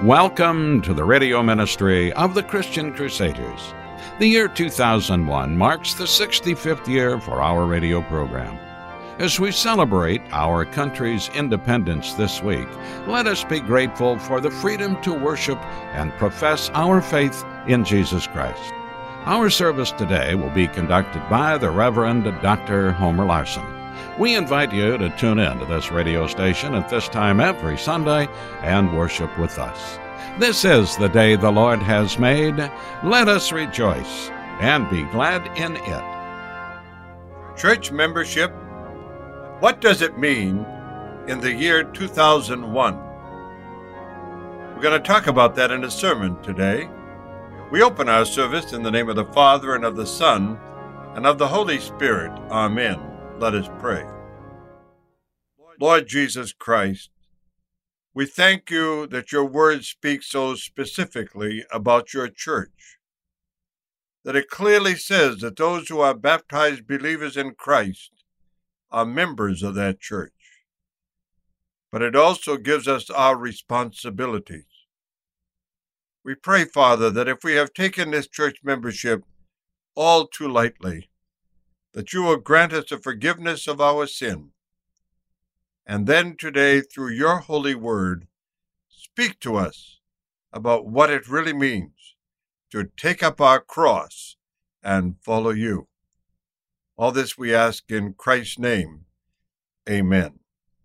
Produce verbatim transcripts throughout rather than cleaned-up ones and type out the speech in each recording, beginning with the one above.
Welcome to the radio ministry of the Christian Crusaders. The year two thousand one marks the sixty-fifth year for our radio program. As we celebrate our country's independence this week, let us be grateful for the freedom to worship and profess our faith in Jesus Christ. Our service today will be conducted by the Reverend Doctor Homer Larson. We invite you to tune in to this radio station at this time every Sunday and worship with us. This is the day the Lord has made. Let us rejoice and be glad in it. Church membership, what does it mean in the year two thousand one? We're going to talk about that in a sermon today. We open our service in the name of the Father, and of the Son, and of the Holy Spirit. Amen. Let us pray. Lord Jesus Christ, we thank you that your word speaks so specifically about your church, that it clearly says that those who are baptized believers in Christ are members of that church. But it also gives us our responsibilities. We pray, Father, that if we have taken this church membership all too lightly, that you will grant us the forgiveness of our sin. And then today, through your holy word, speak to us about what it really means to take up our cross and follow you. All this we ask in Christ's name. Amen.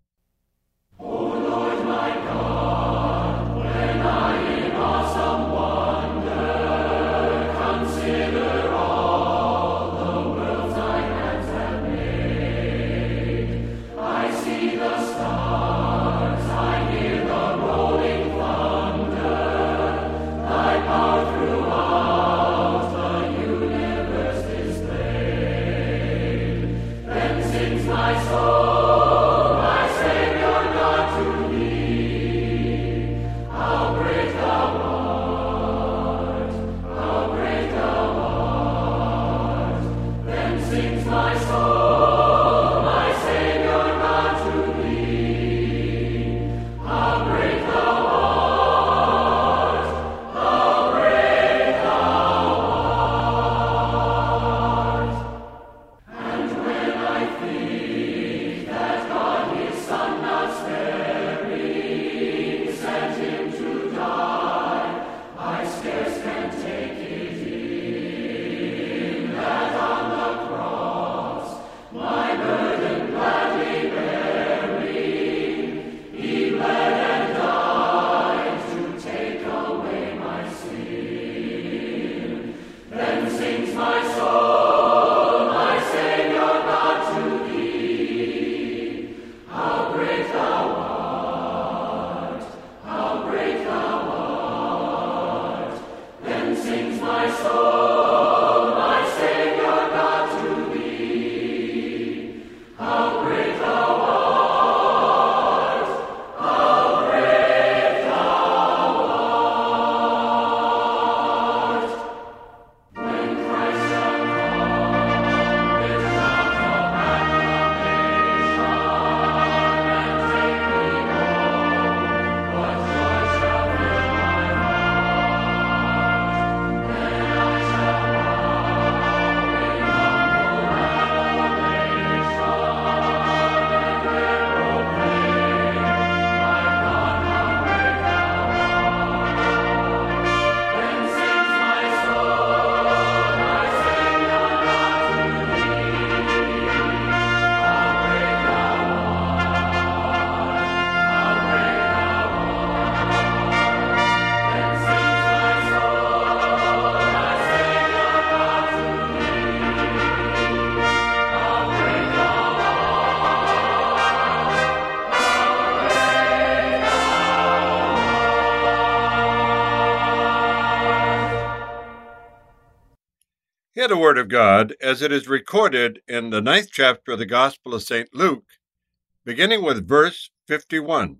Hear the word of God as it is recorded in the ninth chapter of the Gospel of Saint Luke, beginning with verse fifty-one.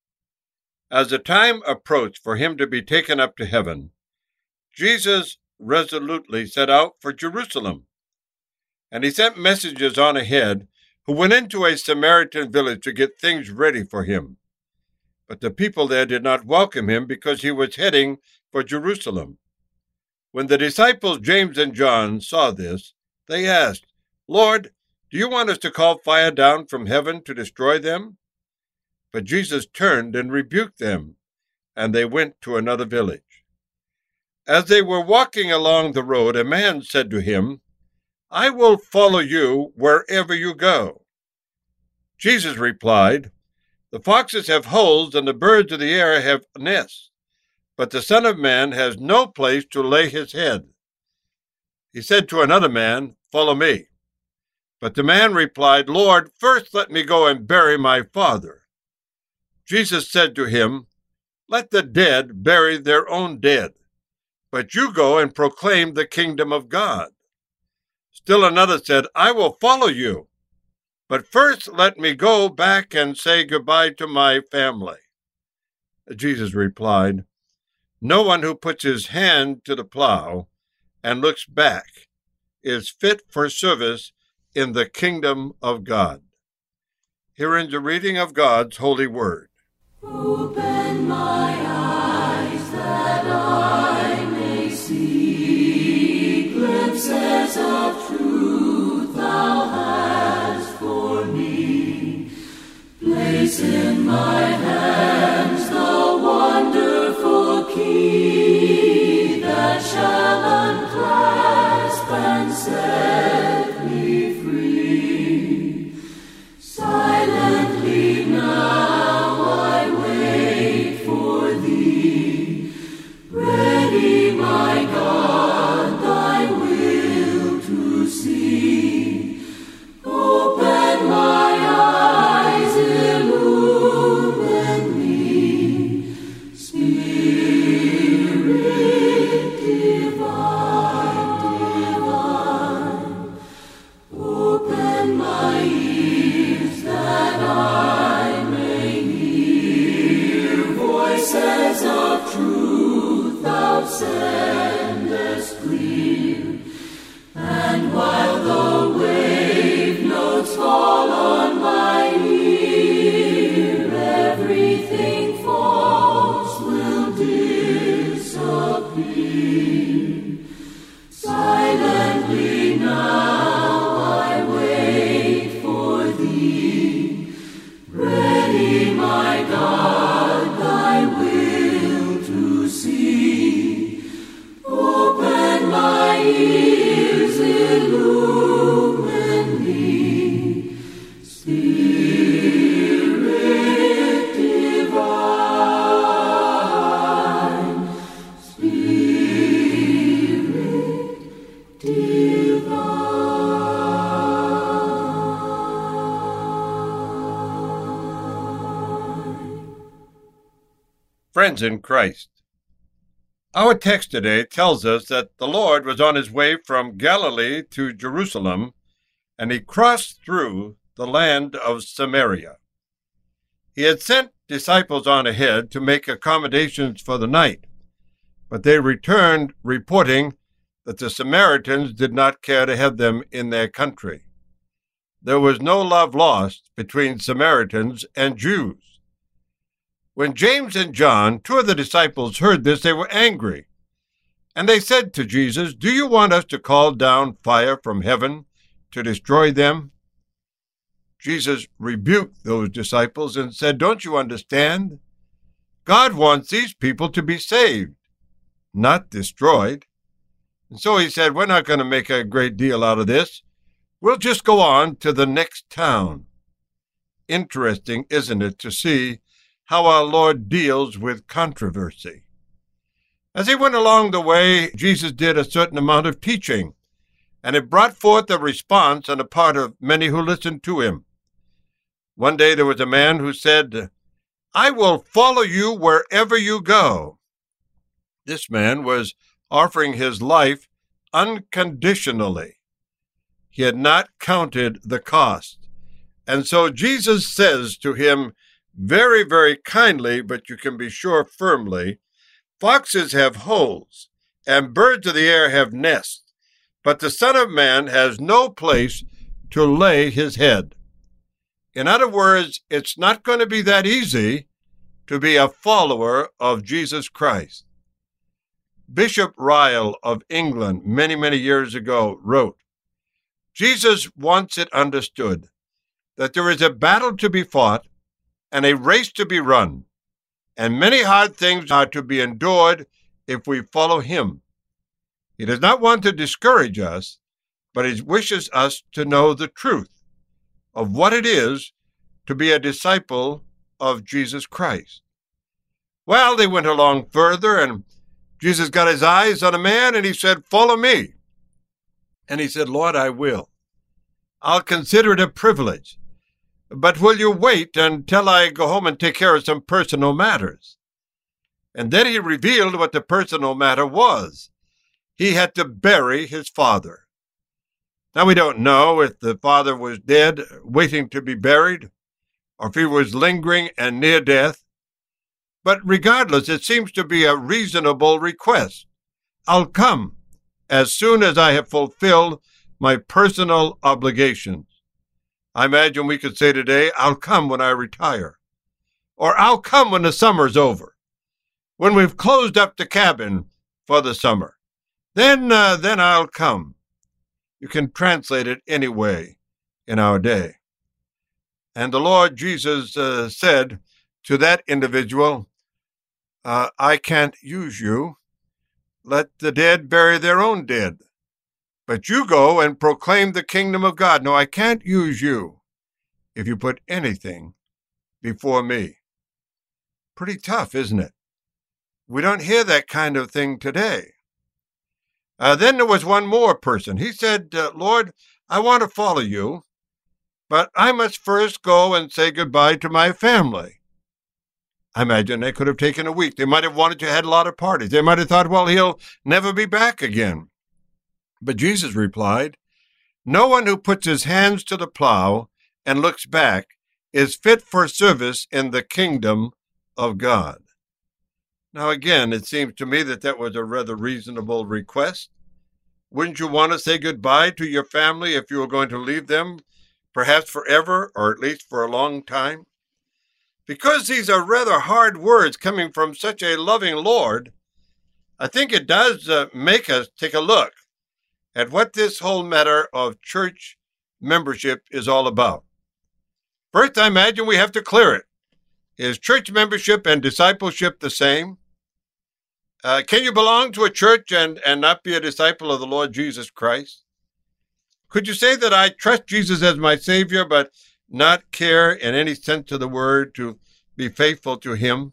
As the time approached for him to be taken up to heaven, Jesus resolutely set out for Jerusalem, and he sent messengers on ahead who went into a Samaritan village to get things ready for him. But the people there did not welcome him because he was heading for Jerusalem. When the disciples James and John saw this, they asked, "Lord, do you want us to call fire down from heaven to destroy them?" But Jesus turned and rebuked them, and they went to another village. As they were walking along the road, a man said to him, "I will follow you wherever you go." Jesus replied, "The foxes have holes and the birds of the air have nests, but the Son of Man has no place to lay his head." He said to another man, "Follow me." But the man replied, "Lord, first let me go and bury my father." Jesus said to him, "Let the dead bury their own dead, but you go and proclaim the kingdom of God." Still another said, "I will follow you, but first let me go back and say goodbye to my family." Jesus replied, "No one who puts his hand to the plow and looks back is fit for service in the kingdom of God." Here ends the reading of God's holy word. Open my eyes that I may see glimpses of truth thou hast for me. Place in my hands the wonderful key that shall unclasp and set me free. Silently now I wait for thee, ready, my God, thy will to see. Open my eyes, illumine me, Spirit divine, divine. Open my ears that I may hear voices of truth thou sendest clear. And while the wave notes fall on my ear, everything false will disappear. Silently now I wait for thee, ready, my God, thy will to see. Open my ears, illumine me, Spirit divine, Spirit divine. Friends in Christ, our text today tells us that the Lord was on his way from Galilee to Jerusalem, and he crossed through the land of Samaria. He had sent disciples on ahead to make accommodations for the night, but they returned reporting that the Samaritans did not care to have them in their country. There was no love lost between Samaritans and Jews. When James and John, two of the disciples, heard this, they were angry. And they said to Jesus, "Do you want us to call down fire from heaven to destroy them?" Jesus rebuked those disciples and said, "Don't you understand? God wants these people to be saved, not destroyed." And so he said, "We're not going to make a great deal out of this. We'll just go on to the next town." Interesting, isn't it, to see how our Lord deals with controversy. As he went along the way, Jesus did a certain amount of teaching, and it brought forth a response on the part of many who listened to him. One day there was a man who said, "I will follow you wherever you go." This man was offering his life unconditionally. He had not counted the cost. And so Jesus says to him, very, very kindly, but you can be sure firmly, "Foxes have holes, and birds of the air have nests, but the Son of Man has no place to lay his head." In other words, it's not going to be that easy to be a follower of Jesus Christ. Bishop Ryle of England, many, many years ago, wrote, Jesus wants it understood that there is a battle to be fought and a race to be run, and many hard things are to be endured if we follow him. He does not want to discourage us, but he wishes us to know the truth of what it is to be a disciple of Jesus Christ. Well, they went along further, and Jesus got his eyes on a man, and he said, follow me. And he said, Lord, I will. I'll consider it a privilege. But will you wait until I go home and take care of some personal matters? And then he revealed what the personal matter was. He had to bury his father. Now, we don't know if the father was dead, waiting to be buried, or if he was lingering and near death. But regardless, it seems to be a reasonable request. I'll come as soon as I have fulfilled my personal obligations. I imagine we could say today, I'll come when I retire. Or I'll come when the summer's over. When we've closed up the cabin for the summer. Then, uh, then I'll come. You can translate it any way in our day. And the Lord Jesus uh, said to that individual, uh, I can't use you. Let the dead bury their own dead. But you go and proclaim the kingdom of God. No, I can't use you if you put anything before me. Pretty tough, isn't it? We don't hear that kind of thing today. Uh, then there was one more person. He said, uh, Lord, I want to follow you, but I must first go and say goodbye to my family. I imagine they could have taken a week. They might have wanted to have a lot of parties. They might have thought, well, he'll never be back again. But Jesus replied, no one who puts his hands to the plow and looks back is fit for service in the kingdom of God. Now, again, it seems to me that that was a rather reasonable request. Wouldn't you want to say goodbye to your family if you were going to leave them, perhaps forever, or at least for a long time? Because these are rather hard words coming from such a loving Lord, I think it does uh, make us take a look at what this whole matter of church membership is all about. First, I imagine we have to clear it. Is church membership and discipleship the same? Uh, can you belong to a church and, and not be a disciple of the Lord Jesus Christ? Could you say that I trust Jesus as my Savior, but not care in any sense of the word to be faithful to him?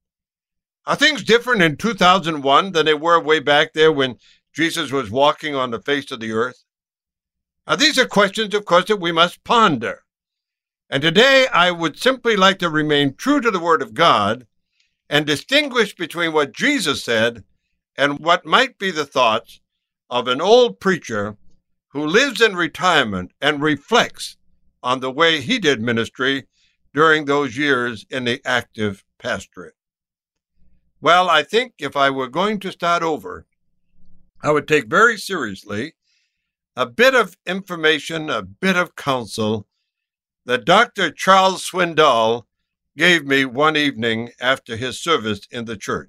Are things different in two thousand one than they were way back there when Jesus was walking on the face of the earth? Now, these are questions, of course, that we must ponder. And today I would simply like to remain true to the Word of God and distinguish between what Jesus said and what might be the thoughts of an old preacher who lives in retirement and reflects on the way he did ministry during those years in the active pastorate. Well, I think if I were going to start over, I would take very seriously a bit of information, a bit of counsel that Doctor Charles Swindoll gave me one evening after his service in the church.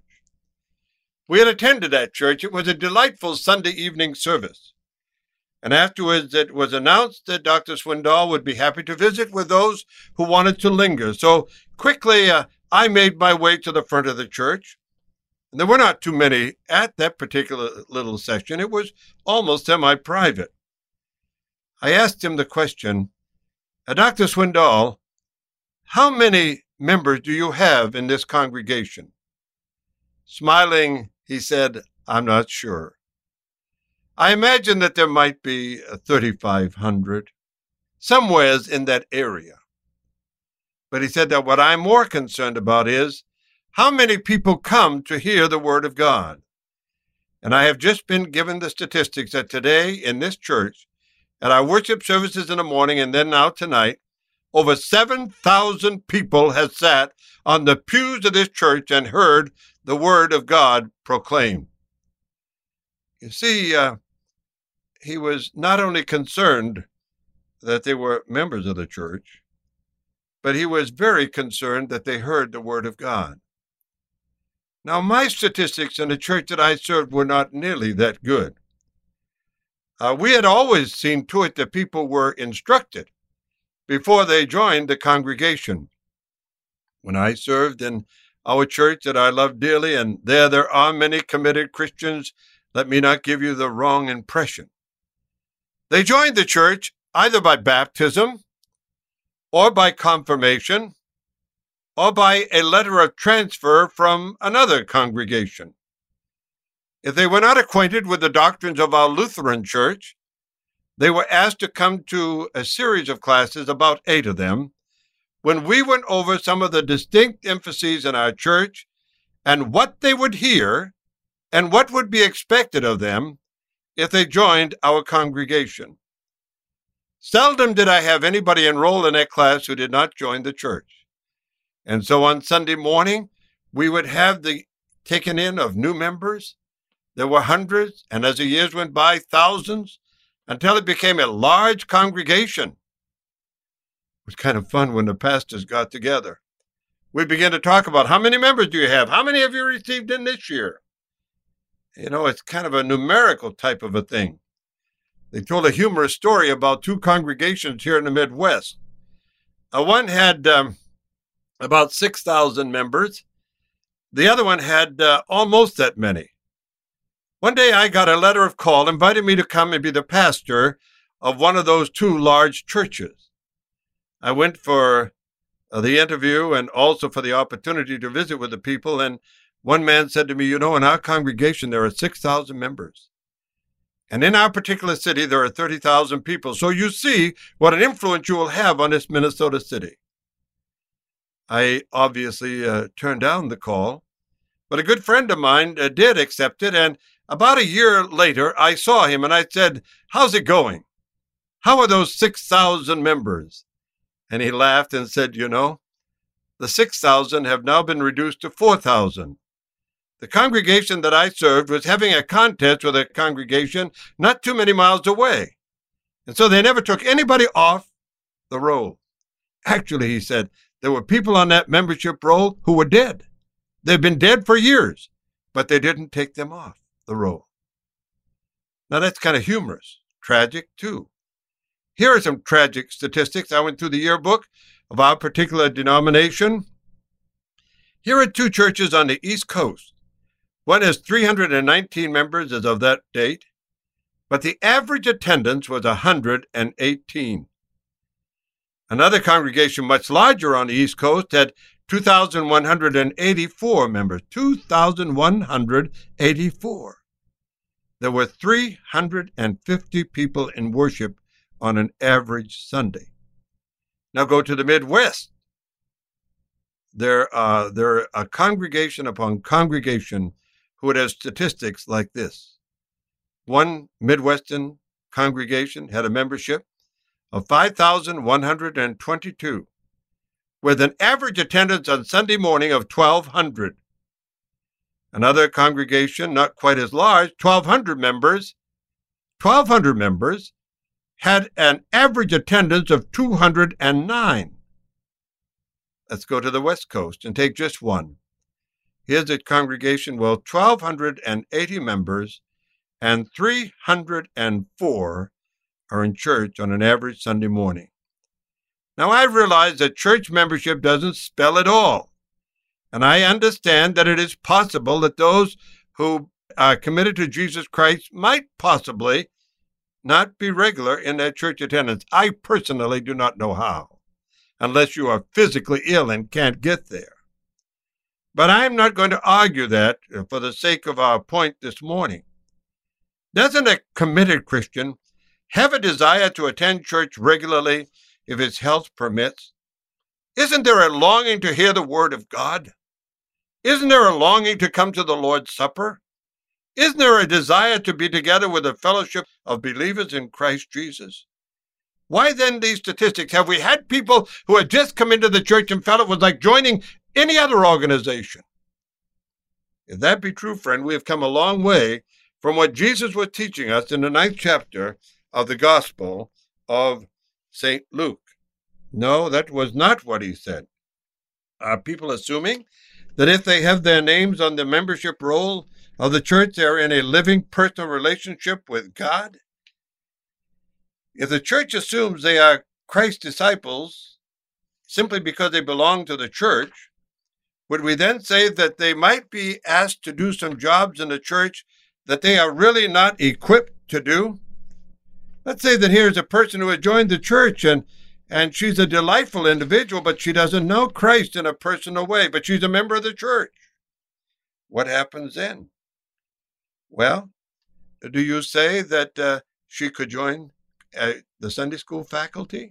We had attended that church. It was a delightful Sunday evening service. And afterwards it was announced that Doctor Swindoll would be happy to visit with those who wanted to linger. So quickly uh, I made my way to the front of the church. And there were not too many at that particular little session. It was almost semi-private. I asked him the question, Doctor Swindoll, how many members do you have in this congregation? Smiling, he said, I'm not sure. I imagine that there might be thirty-five hundred, somewheres in that area. But he said that what I'm more concerned about is how many people come to hear the Word of God. And I have just been given the statistics that today in this church, at our worship services in the morning and then now tonight, over seven thousand people have sat on the pews of this church and heard the Word of God proclaimed. You see, uh, he was not only concerned that they were members of the church, but he was very concerned that they heard the word of God. Now, my statistics in the church that I served were not nearly that good. Uh, we had always seen to it that people were instructed before they joined the congregation. When I served in our church that I love dearly, and there there are many committed Christians, let me not give you the wrong impression. They joined the church either by baptism or by confirmation or by a letter of transfer from another congregation. If they were not acquainted with the doctrines of our Lutheran church, they were asked to come to a series of classes, about eight of them, when we went over some of the distinct emphases in our church and what they would hear and what would be expected of them if they joined our congregation. Seldom did I have anybody enroll in that class who did not join the church. And so on Sunday morning, we would have the taken in of new members. There were hundreds, and as the years went by, thousands, until it became a large congregation. It was kind of fun when the pastors got together. We began to talk about, how many members do you have? How many have you received in this year? You know, it's kind of a numerical type of a thing. They told a humorous story about two congregations here in the Midwest. Uh, one had um, about six thousand members. The other one had uh, almost that many. One day I got a letter of call inviting me to come and be the pastor of one of those two large churches. I went for uh, the interview and also for the opportunity to visit with the people, and one man said to me, you know, in our congregation there are six thousand members. And in our particular city, there are thirty thousand people. So you see what an influence you will have on this Minnesota city. I obviously uh, turned down the call, but a good friend of mine uh, did accept it. And about a year later, I saw him and I said, how's it going? How are those six thousand members? And he laughed and said, you know, the six thousand have now been reduced to four thousand. The congregation that I served was having a contest with a congregation not too many miles away. And so they never took anybody off the roll. Actually, he said, there were people on that membership roll who were dead. They've been dead for years, but they didn't take them off the roll. Now that's kind of humorous, tragic too. Here are some tragic statistics. I went through the yearbook of our particular denomination. Here are two churches on the East Coast. One has three hundred nineteen members as of that date, but the average attendance was one hundred eighteen. Another congregation much larger on the East Coast had two thousand one hundred eighty-four members, two thousand one hundred eighty-four. There were three hundred fifty people in worship on an average Sunday. Now go to the Midwest. There are, there are a congregation upon congregation who would have statistics like this. One Midwestern congregation had a membership of five thousand one hundred twenty-two, with an average attendance on Sunday morning of twelve hundred. Another congregation, not quite as large, twelve hundred members, twelve hundred members, had an average attendance of two hundred nine. Let's go to the West Coast and take just one. Here's a congregation, well, one thousand two hundred eighty members, and three hundred four are in church on an average Sunday morning. Now, I realize that church membership doesn't spell it all, and I understand that it is possible that those who are committed to Jesus Christ might possibly not be regular in their church attendance. I personally do not know how, unless you are physically ill and can't get there. But I'm not going to argue that for the sake of our point this morning. Doesn't a committed Christian have a desire to attend church regularly if his health permits? Isn't there a longing to hear the word of God? Isn't there a longing to come to the Lord's Supper? Isn't there a desire to be together with a fellowship of believers in Christ Jesus? Why then these statistics? Have we had people who had just come into the church and felt it was like joining any other organization? If that be true, friend, we have come a long way from what Jesus was teaching us in the ninth chapter of the Gospel of Saint Luke. No, that was not what he said. Are people assuming that if they have their names on the membership roll of the church, they are in a living personal relationship with God? If the church assumes they are Christ's disciples simply because they belong to the church, would we then say that they might be asked to do some jobs in the church that they are really not equipped to do? Let's say that here's a person who has joined the church and, and she's a delightful individual, but she doesn't know Christ in a personal way, but she's a member of the church. What happens then? Well, do you say that uh, she could join uh, the Sunday school faculty?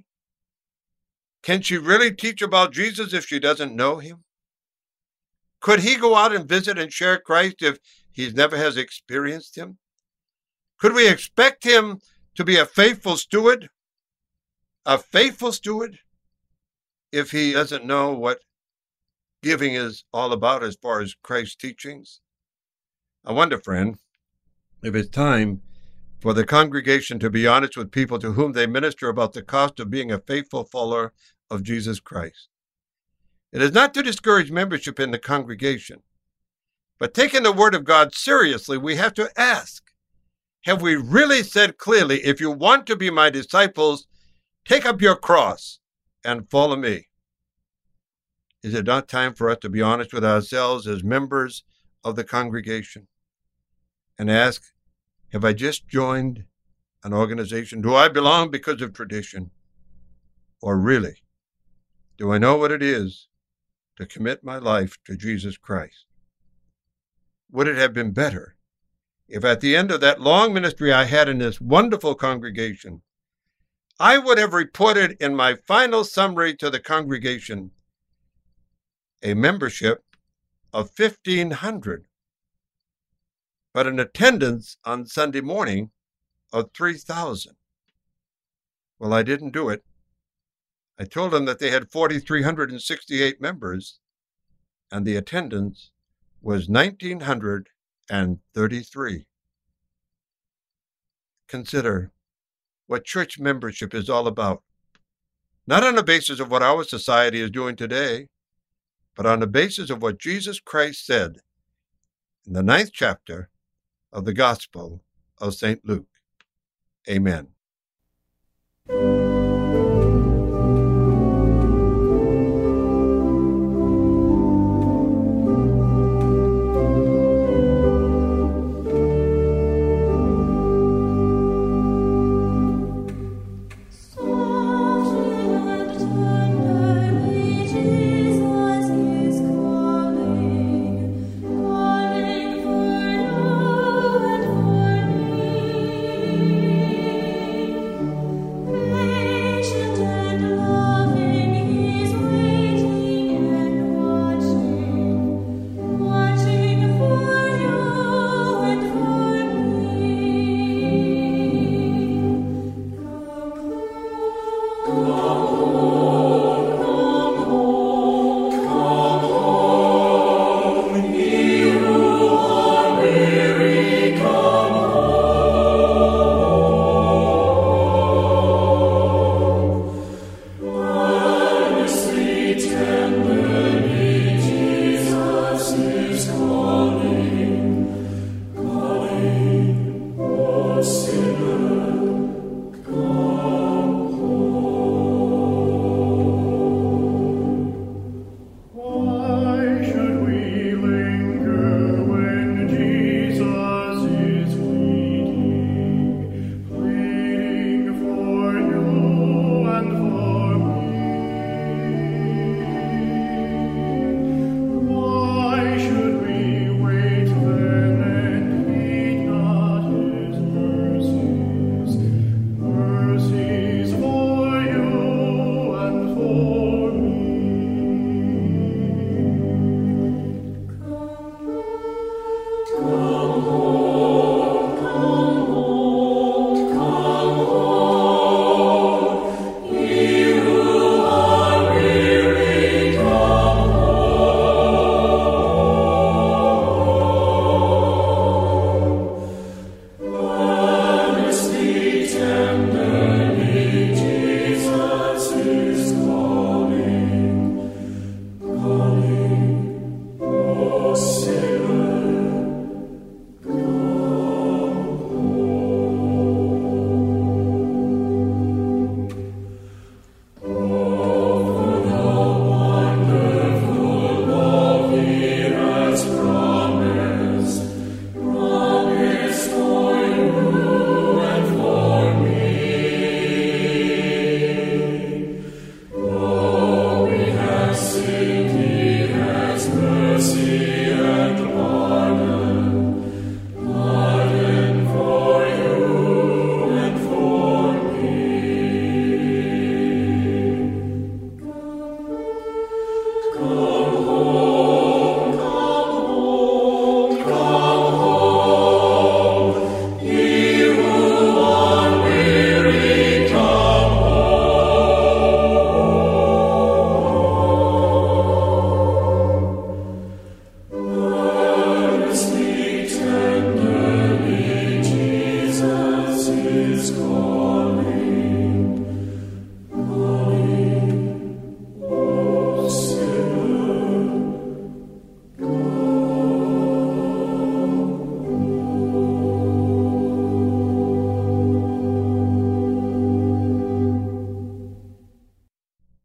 Can she really teach about Jesus if she doesn't know him? Could he go out and visit and share Christ if he never has experienced him? Could we expect him to be a faithful steward, a faithful steward, if he doesn't know what giving is all about as far as Christ's teachings? I wonder, friend, if it's time for the congregation to be honest with people to whom they minister about the cost of being a faithful follower of Jesus Christ. It is not to discourage membership in the congregation, but taking the Word of God seriously, we have to ask, have we really said clearly, if you want to be my disciples, take up your cross and follow me? Is it not time for us to be honest with ourselves as members of the congregation and ask, have I just joined an organization? Do I belong because of tradition? Or really, do I know what it is to commit my life to Jesus Christ? Would it have been better if at the end of that long ministry I had in this wonderful congregation, I would have reported in my final summary to the congregation a membership of fifteen hundred, but an attendance on Sunday morning of three thousand. Well, I didn't do it. I told them that they had four thousand three hundred sixty-eight members, and the attendance was one thousand nine hundred thirty-three. Consider what church membership is all about, not on the basis of what our society is doing today, but on the basis of what Jesus Christ said in the ninth chapter of the Gospel of Saint Luke. Amen. Thank you.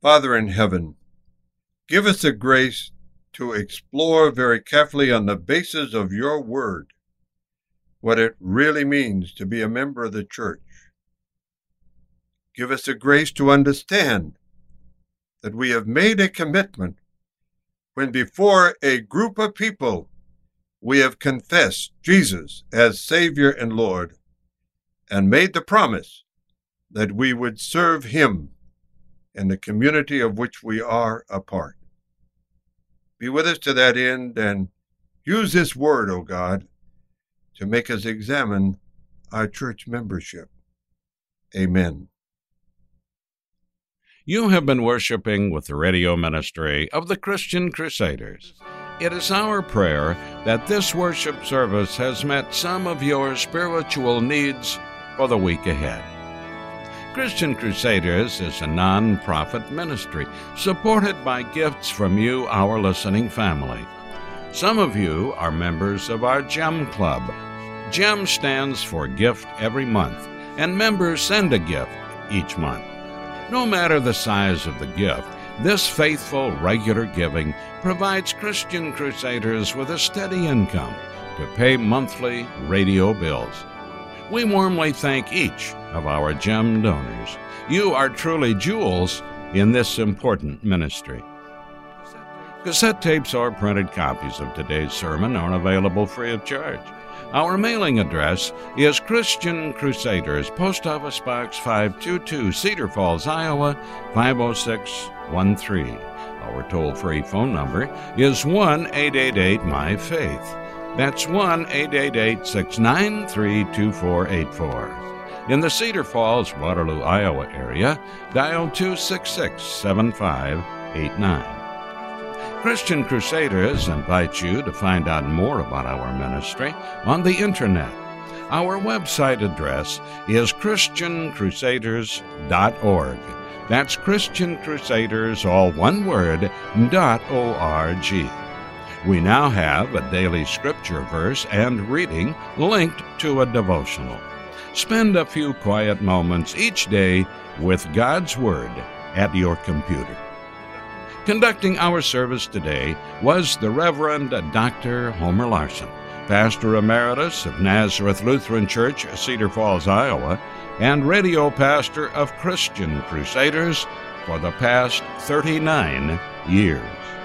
Father in heaven, give us the grace to explore very carefully on the basis of your word what it really means to be a member of the church. Give us the grace to understand that we have made a commitment when before a group of people we have confessed Jesus as Savior and Lord and made the promise that we would serve him in the community of which we are a part. Be with us to that end and use this word, O God, to make us examine our church membership. Amen. You have been worshiping with the radio ministry of the Christian Crusaders. It is our prayer that this worship service has met some of your spiritual needs for the week ahead. Christian Crusaders is a non-profit ministry supported by gifts from you, our listening family. Some of you are members of our GEM Club. GEM stands for Gift Every Month, and members send a gift each month. No matter the size of the gift, this faithful, regular giving provides Christian Crusaders with a steady income to pay monthly radio bills. We warmly thank each of our GEM donors. You are truly jewels in this important ministry. Cassette tapes or printed copies of today's sermon are available free of charge. Our mailing address is Christian Crusaders, Post Office Box five two two, Cedar Falls, Iowa, five oh six one three. Our toll-free phone number is one eight eight eight M Y Faith. That's one eight eight eight, six nine three, two four eight four. In the Cedar Falls, Waterloo, Iowa area, dial two six six, seven five eight nine. Christian Crusaders invite you to find out more about our ministry on the Internet. Our website address is Christian Crusaders dot org. That's Christian Crusaders, all one word, dot O R G. We now have a daily scripture verse and reading linked to a devotional. Spend a few quiet moments each day with God's Word at your computer. Conducting our service today was the Reverend Doctor Homer Larson, Pastor Emeritus of Nazareth Lutheran Church, Cedar Falls, Iowa, and radio pastor of Christian Crusaders for the past thirty-nine years.